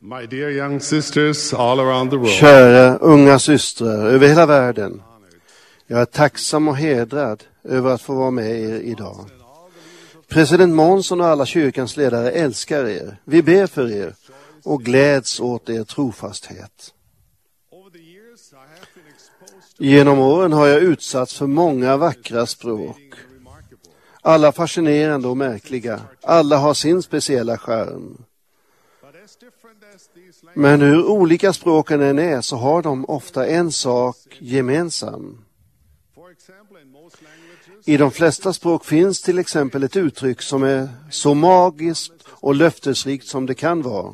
My dear young sisters all around the world. Kära unga systrar över hela världen. Jag är tacksam och hedrad över att få vara med er idag. President Monson och alla kyrkans ledare älskar er. Vi ber för er och gläds åt er trofasthet. Genom åren har jag utsatts för många vackra språk. Alla fascinerande och märkliga. Alla har sin speciella charm. Men hur olika språken än är så har de ofta en sak gemensam. I de flesta språk finns till exempel ett uttryck som är så magiskt och löftesrikt som det kan vara.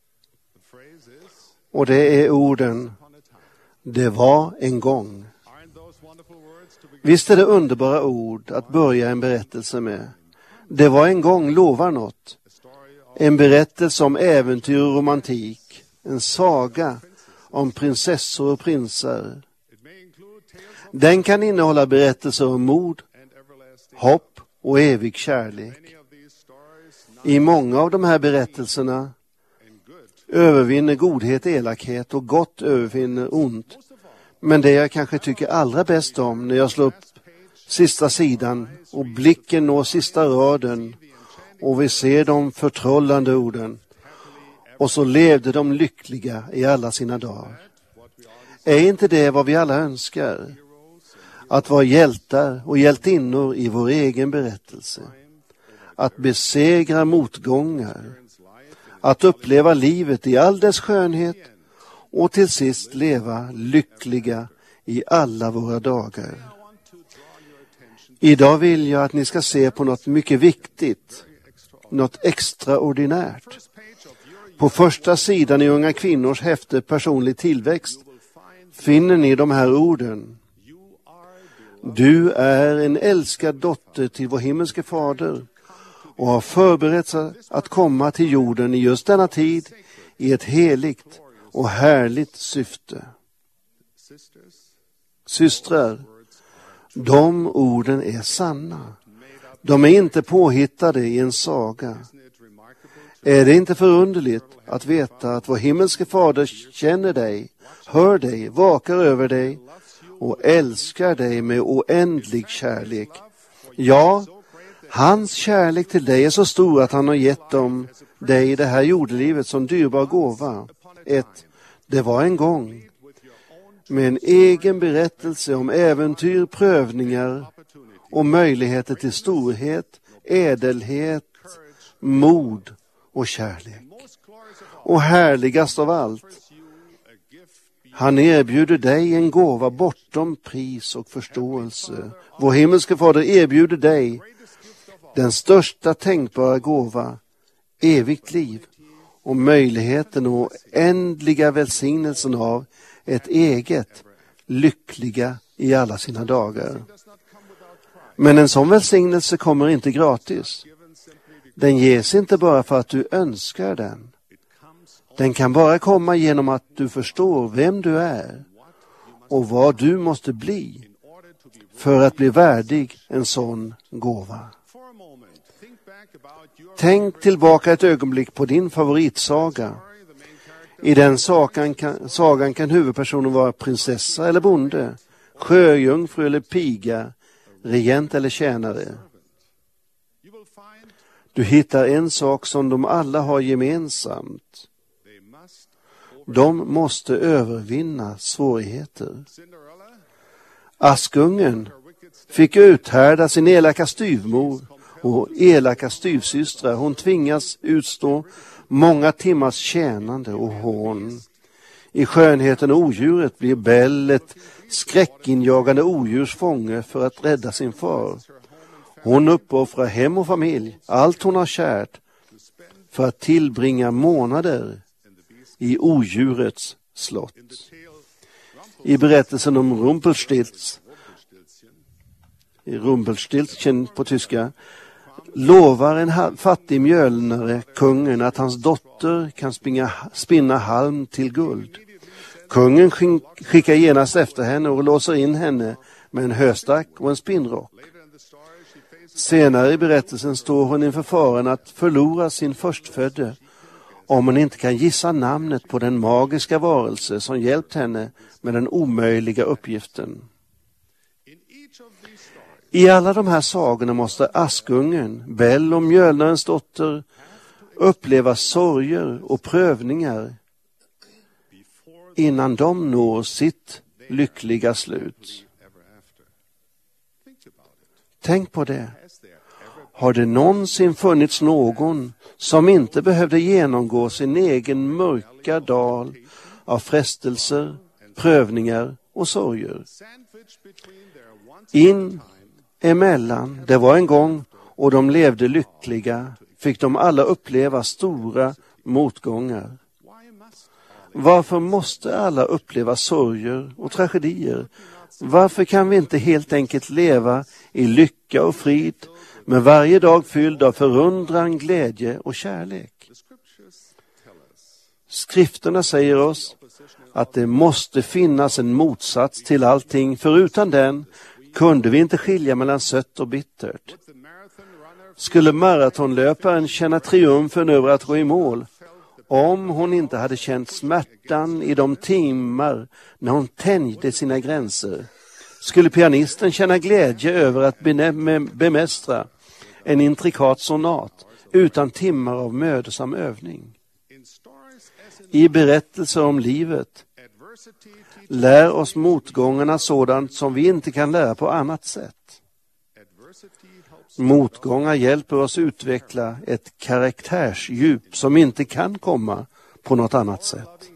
Och det är orden "det var en gång". Visst är det underbara ord att börja en berättelse med. Det var en gång lovar något. En berättelse om äventyr och romantik. En saga om prinsessor och prinsar. Den kan innehålla berättelser om mod, hopp och evig kärlek. I många av de här berättelserna övervinner godhet elakhet och gott övervinner ont. Men det jag kanske tycker allra bäst om när jag slår upp sista sidan och blicken når sista raden och vi ser de förtrollande orden. Och så levde de lyckliga i alla sina dagar. Är inte det vad vi alla önskar? Att vara hjältar och hjältinnor i vår egen berättelse. Att besegra motgångar. Att uppleva livet i all dess skönhet och till sist leva lyckliga i alla våra dagar. Idag vill jag att ni ska se på något mycket viktigt, något extraordinärt. På första sidan i Unga kvinnors häfte Personlig tillväxt finner ni de här orden. Du är en älskad dotter till vår himmelske fader och har förberett sig att komma till jorden i just denna tid i ett heligt och härligt syfte. Systrar, de orden är sanna. De är inte påhittade i en saga. Är det inte förunderligt att veta att vår himmelske fader känner dig, hör dig, vakar över dig och älskar dig med oändlig kärlek? Ja, hans kärlek till dig är så stor att han har gett dig det här jordelivet som dyrbar gåva. Det var en gång. Med en egen berättelse om äventyr, prövningar och möjligheter till storhet, ädelhet, mod och kärlek. Och härligast av allt, han erbjuder dig en gåva bortom pris och förståelse. Vår himmelske fader erbjuder dig den största tänkbara gåva, evigt liv och möjligheten och ändliga välsignelsen av ett eget, lyckliga i alla sina dagar. Men en sån välsignelse kommer inte gratis. Den ges inte bara för att du önskar den. Den kan bara komma genom att du förstår vem du är och vad du måste bli för att bli värdig en sån gåva. Tänk tillbaka ett ögonblick på din favoritsaga. I den sagan kan huvudpersonen vara prinsessa eller bonde, sjöjungfru eller piga, regent eller tjänare. Du hittar en sak som de alla har gemensamt. De måste övervinna svårigheter. Askungen fick uthärda sin elaka styvmor och elaka styvsystrar. Hon tvingas utstå många timmars tjänande och hån. I skönheten och odjuret blir Bell ett skräckinjagande odjursfånge för att rädda sin far. Hon uppoffrar hem och familj, allt hon har kärt, för att tillbringa månader i odjurets slott. I berättelsen om Rumpelstilz, känd på tyska, lovar en fattig mjölnare kungen att hans dotter kan spinna halm till guld. Kungen skickar genast efter henne och låser in henne med en höstack och en spinnrock. Senare i berättelsen står hon inför faran att förlora sin förstfödde om hon inte kan gissa namnet på den magiska varelse som hjälpt henne med den omöjliga uppgiften. I alla de här sagorna måste Askungen, Bell och mjölnarens dotter uppleva sorger och prövningar innan de når sitt lyckliga slut. Tänk på det. Har det någonsin funnits någon som inte behövde genomgå sin egen mörka dal av frestelser, prövningar och sorger? In emellan, det var en gång och de levde lyckliga, fick de alla uppleva stora motgångar. Varför måste alla uppleva sorger och tragedier? Varför kan vi inte helt enkelt leva i lycka och frid, med varje dag fylld av förundran, glädje och kärlek? Skrifterna säger oss att det måste finnas en motsats till allting, för utan den kunde vi inte skilja mellan sött och bittert. Skulle maratonlöparen känna triumfen över att gå i mål om hon inte hade känt smärtan i de timmar när hon tänjde sina gränser? Skulle pianisten känna glädje över att bemästra en intrikat sonat utan timmar av mödosam övning? I berättelser om livet lär oss motgångarna sådant som vi inte kan lära på annat sätt. Motgångar hjälper oss utveckla ett karaktärsdjup som inte kan komma på något annat sätt.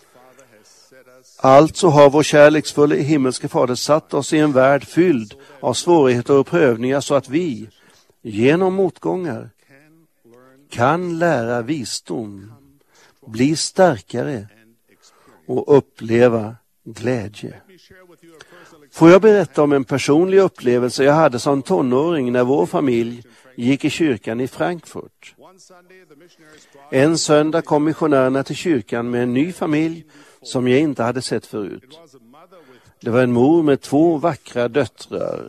Alltså har vår kärleksfulla himmelske fader satt oss i en värld fylld av svårigheter och prövningar så att vi, genom motgångar, kan lära visdom, bli starkare och uppleva glädje. Får jag berätta om en personlig upplevelse jag hade som tonåring när vår familj gick i kyrkan i Frankfurt. En söndag kom missionärerna till kyrkan med en ny familj som jag inte hade sett förut. Det var en mor med 2 vackra döttrar.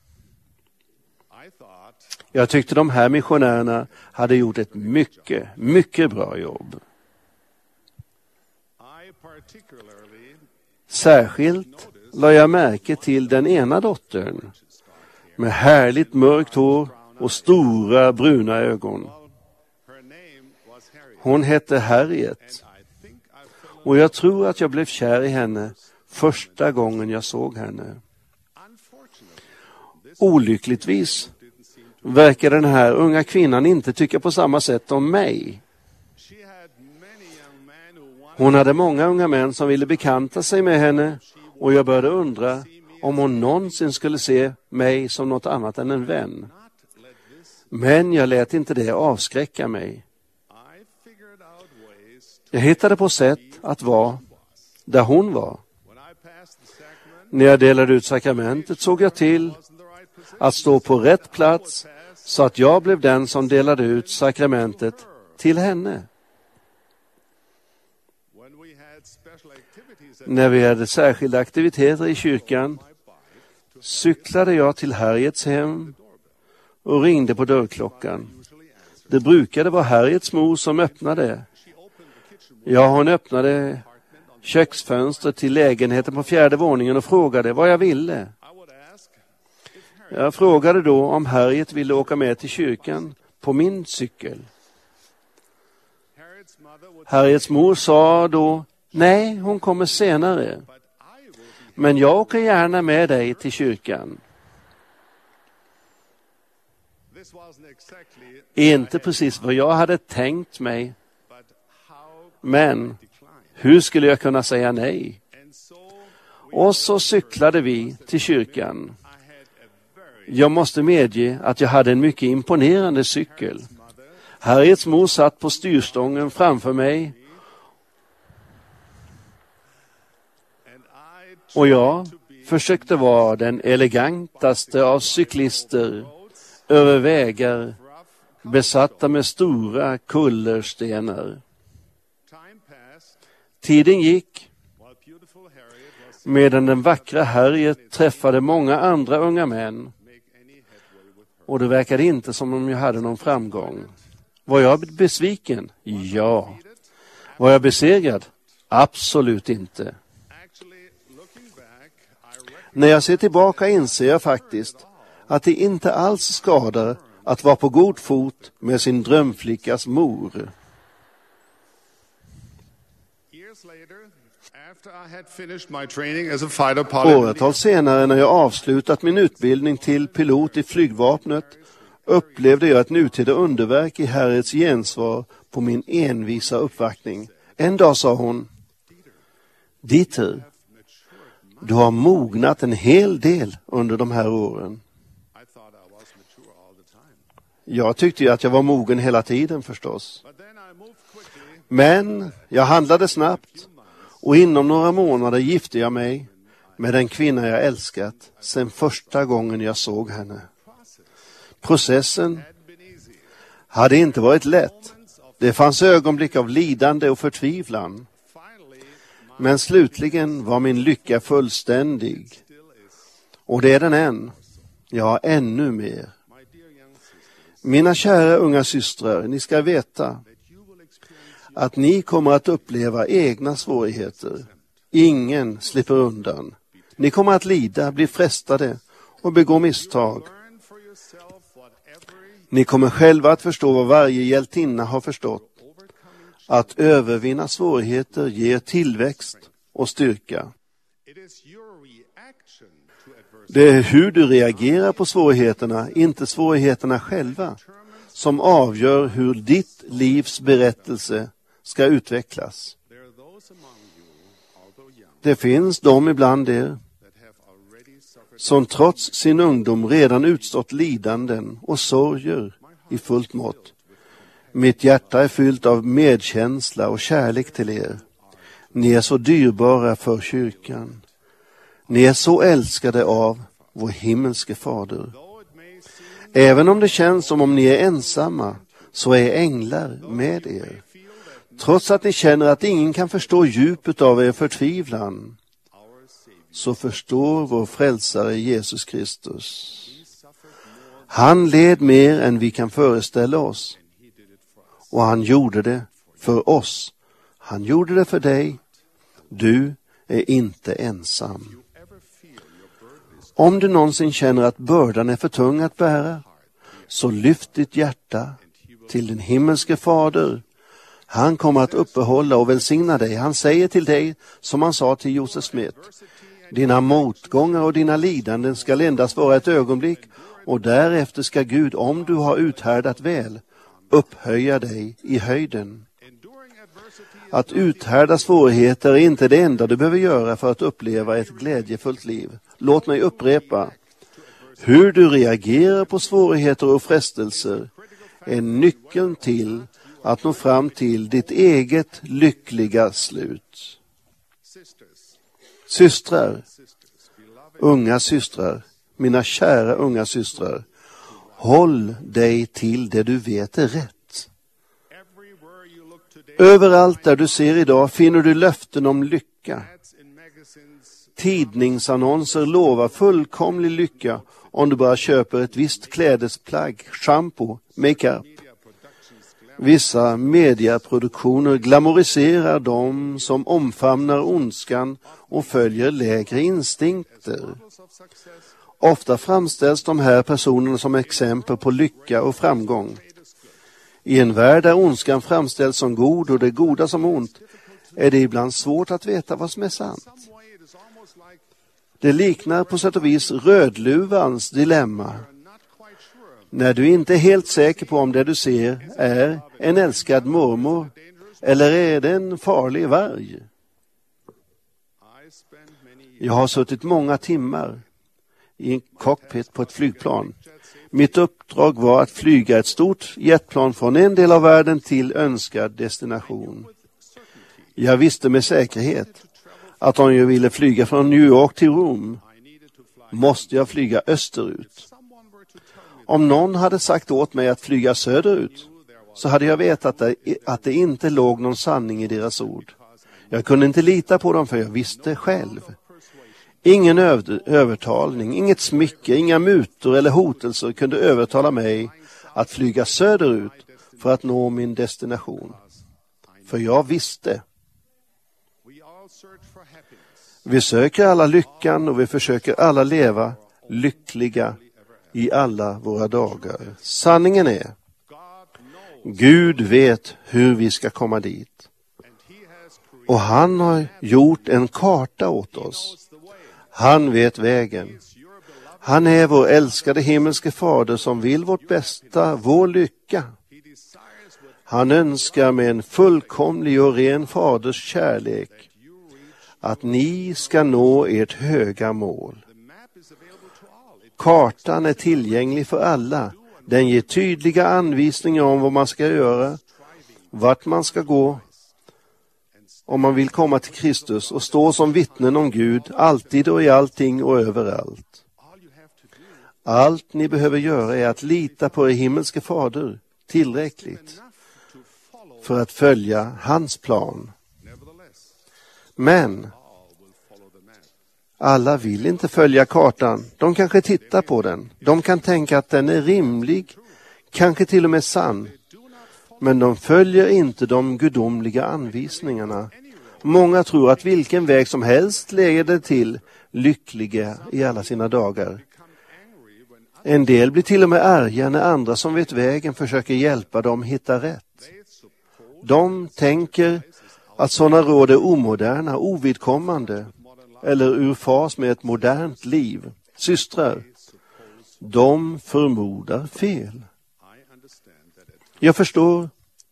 Jag tyckte de här missionärerna hade gjort ett mycket bra jobb. Särskilt lade jag märke till den ena dottern med härligt mörkt hår och stora bruna ögon. Hon hette Harriet och jag tror att jag blev kär i henne första gången jag såg henne. Olyckligtvis verkar den här unga kvinnan inte tycka på samma sätt om mig. Hon hade många unga män som ville bekanta sig med henne och jag började undra om hon någonsin skulle se mig som något annat än en vän. Men jag lät inte det avskräcka mig. Jag hittade på sätt att vara där hon var. När jag delade ut sakramentet såg jag till att stå på rätt plats så att jag blev den som delade ut sakramentet till henne. När vi hade särskilda aktiviteter i kyrkan cyklade jag till Harriets hem och ringde på dörrklockan. Det brukade vara Harriets mor som öppnade. Ja, hon öppnade köksfönstret till lägenheten på 4:e våningen och frågade vad jag ville. Jag frågade då om Harriet ville åka med till kyrkan på min cykel. Harriets mor sa då: nej, hon kommer senare. Men jag åker gärna med dig till kyrkan. Inte precis vad jag hade tänkt mig. Men hur skulle jag kunna säga nej? Och så cyklade vi till kyrkan. Jag måste medge att jag hade en mycket imponerande cykel. Harriets mor satt på styrstången framför mig. Och jag försökte vara den elegantaste av cyklister över vägar besatta med stora kullerstenar. Tiden gick medan den vackra Harriet träffade många andra unga män. Och det verkade inte som om jag hade någon framgång. Var jag besviken? Ja, Var jag besegrad? Absolut inte. När jag ser tillbaka inser jag faktiskt att det inte alls skadar att vara på god fot med sin drömflickas mor. Åratal senare, när jag avslutat min utbildning till pilot i flygvapnet, upplevde jag ett nutida underverk i Herrens gensvar på min envisa uppvaktning. En dag sa hon: Dieter, du har mognat en hel del under de här åren. Jag tyckte ju att jag var mogen hela tiden förstås. Men jag handlade snabbt och inom några månader gifte jag mig med den kvinna jag älskat sedan första gången jag såg henne. Processen hade inte varit lätt. Det fanns ögonblick av lidande och förtvivlan. Men slutligen var min lycka fullständig. Och det är den än. Ja, ännu mer. Mina kära unga systrar, ni ska veta att ni kommer att uppleva egna svårigheter. Ingen slipper undan. Ni kommer att lida, bli frestade och begå misstag. Ni kommer själva att förstå vad varje hjältinna har förstått. Att övervinna svårigheter ger tillväxt och styrka. Det är hur du reagerar på svårigheterna, inte svårigheterna själva, som avgör hur ditt livs berättelse ska utvecklas. Det finns de ibland er som trots sin ungdom redan utstått lidanden och sorger i fullt mått. Mitt hjärta är fyllt av medkänsla och kärlek till er. Ni är så dyrbara för kyrkan. Ni är så älskade av vår himmelske fader. Även om det känns som om ni är ensamma, så är änglar med er. Trots att ni känner att ingen kan förstå djupet av er förtvivlan, så förstår vår frälsare Jesus Kristus. Han led mer än vi kan föreställa oss. Och han gjorde det för oss. Han gjorde det för dig. Du är inte ensam. Om du någonsin känner att bördan är för tung att bära, så lyft ditt hjärta till din himmelske fader. Han kommer att uppehålla och välsigna dig. Han säger till dig, som han sa till Josef Smith: dina motgångar och dina lidanden ska endast vara ett ögonblick, och därefter ska Gud, om du har uthärdat väl, upphöja dig i höjden. Att uthärda svårigheter är inte det enda du behöver göra för att uppleva ett glädjefullt liv. Låt mig upprepa. Hur du reagerar på svårigheter och frestelser är nyckeln till att nå fram till ditt eget lyckliga slut. Systrar, unga systrar, mina kära unga systrar, håll dig till det du vet är rätt. Överallt där du ser idag finner du löften om lycka. Tidningsannonser lovar fullkomlig lycka om du bara köper ett visst klädesplagg, shampoo, makeup. Vissa mediaproduktioner glamoriserar dem som omfamnar ondskan och följer lägre instinkter. Ofta framställs de här personerna som exempel på lycka och framgång. I en värld där ondskan framställs som god och det goda som ont, är det ibland svårt att veta vad som är sant. Det liknar på sätt och vis Rödluvans dilemma. När du inte är helt säker på om det du ser är en älskad mormor eller är det en farlig varg. Jag har suttit många timmar i en cockpit på ett flygplan. Mitt uppdrag var att flyga ett stort jetplan från en del av världen till önskad destination. Jag visste med säkerhet att om jag ville flyga från New York till Rom, måste jag flyga österut. Om någon hade sagt åt mig att flyga söderut, så hade jag vetat att det inte låg någon sanning i deras ord. Jag kunde inte lita på dem, för jag visste själv. Ingen övertalning, inget smycke, inga mutor eller hotelser kunde övertala mig att flyga söderut för att nå min destination. för jag visste. Vi söker alla lyckan och vi försöker alla leva lyckliga i alla våra dagar. Sanningen är, Gud vet hur vi ska komma dit. Och han har gjort en karta åt oss. Han vet vägen. Han är vår älskade himmelske fader som vill vårt bästa, vår lycka. Han önskar med en fullkomlig och ren faders kärlek att ni ska nå ert höga mål. Kartan är tillgänglig för alla. Den ger tydliga anvisningar om vad man ska göra, vart man ska gå, om man vill komma till Kristus och stå som vittnen om Gud, alltid och i allting och överallt. Allt ni behöver göra är att lita på er himmelske fader tillräckligt för att följa hans plan. Men alla vill inte följa kartan. De kanske tittar på den. De kan tänka att den är rimlig, kanske till och med sann. Men de följer inte de gudomliga anvisningarna. Många tror att vilken väg som helst leder till lyckliga i alla sina dagar. En del blir till och med arga när andra som vet vägen försöker hjälpa dem hitta rätt. De tänker att sådana råd är omoderna, ovidkommande eller ur fas med ett modernt liv. Systrar, de förmodar fel. Jag förstår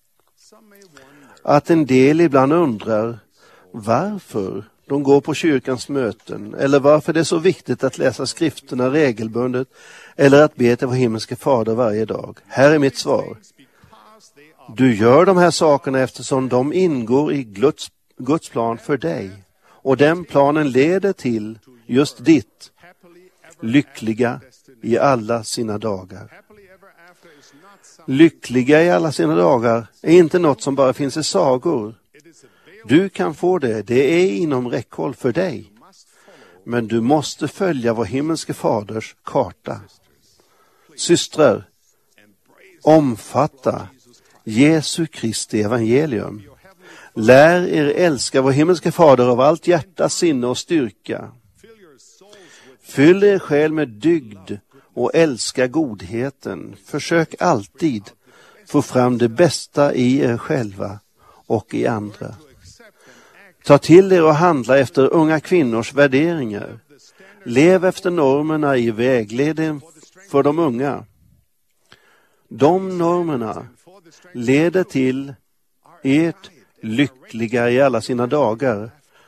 att en del ibland undrar varför de går på kyrkans möten eller varför det är så viktigt att läsa skrifterna regelbundet eller att be till vår himmelske fader varje dag. Här är mitt svar. Du gör de här sakerna eftersom de ingår i Guds plan för dig. Och den planen leder till just ditt lyckliga i alla sina dagar. Lyckliga i alla sina dagar är inte något som bara finns i sagor. Du kan få det, det är inom räckhåll för dig. Men du måste följa vår himmelske faders karta. Systrar, omfatta Jesu Kristi evangelium. Lär er älska vår himmelske fader av allt hjärta, sinne och styrka. Fyll er själ med dygd och älska godheten. Försök alltid få fram det bästa i er själva och i andra. Ta till er och handla efter unga kvinnors värderingar. Lev efter normerna i vägleden för de unga. De normerna leder till ert lyckliga i alla sina dagar.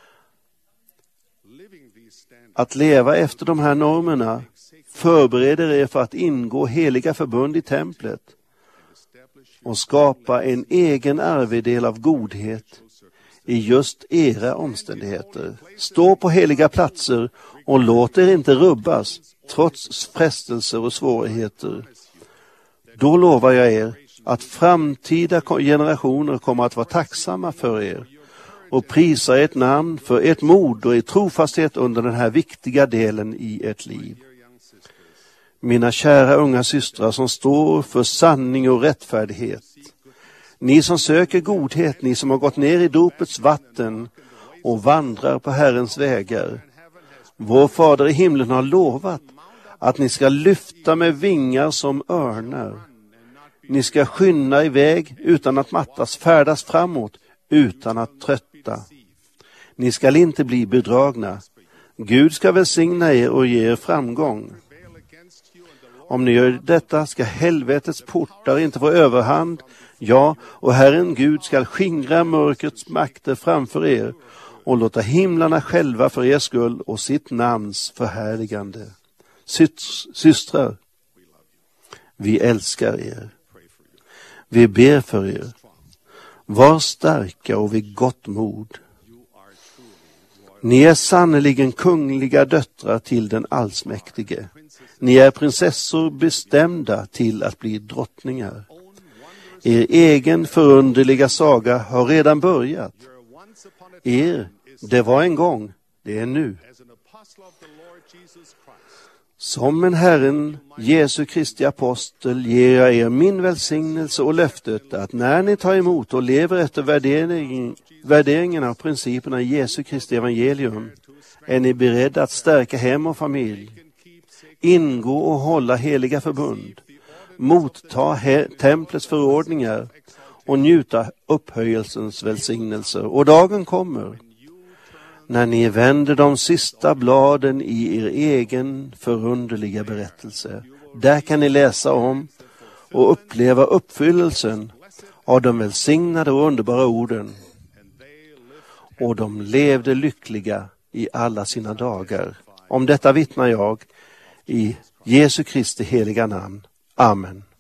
Att leva efter de här normerna förbereder er för att ingå heliga förbund i templet och skapa en egen arvedel av godhet i just era omständigheter. Stå på heliga platser och låt er inte rubbas trots frestelser och svårigheter. Då lovar jag er att framtida generationer kommer att vara tacksamma för er och prisa ert namn för ert mod och er trofasthet under den här viktiga delen i ert liv. Mina kära unga systrar som står för sanning och rättfärdighet. Ni som söker godhet, ni som har gått ner i dopets vatten och vandrar på Herrens vägar. Vår fader i himlen har lovat att ni ska lyfta med vingar som örnar. Ni ska skynda iväg utan att mattas, färdas framåt utan att trötta. Ni ska inte bli bedragna. Gud ska välsigna er och ge er framgång. Om ni gör detta ska helvetets portar inte få överhand. Ja, och Herren Gud ska skingra mörkrets makter framför er och låta himlarna själva för er skull och sitt namns förhärligande. Systrar, vi älskar er. Vi ber för er. Var starka och vid gott mod. Ni är sannoliken kungliga döttrar till den allsmäktige. Ni är prinsessor bestämda till att bli drottningar. Er egen förunderliga saga har redan börjat. Det var en gång, det är nu. Som en Herren Jesu Kristi apostel ger jag er min välsignelse och löftet att när ni tar emot och lever efter värderingen av principerna i Jesu Kristi evangelium är ni beredda att stärka hem och familj, ingå och hålla heliga förbund, motta templets förordningar och njuta upphöjelsens välsignelser. Och dagen kommer när ni vänder de sista bladen i er egen förunderliga berättelse. Där kan ni läsa om och uppleva uppfyllelsen av de välsignade och underbara orden. Och de levde lyckliga i alla sina dagar. Om detta vittnar jag i Jesu Kristi heliga namn. Amen.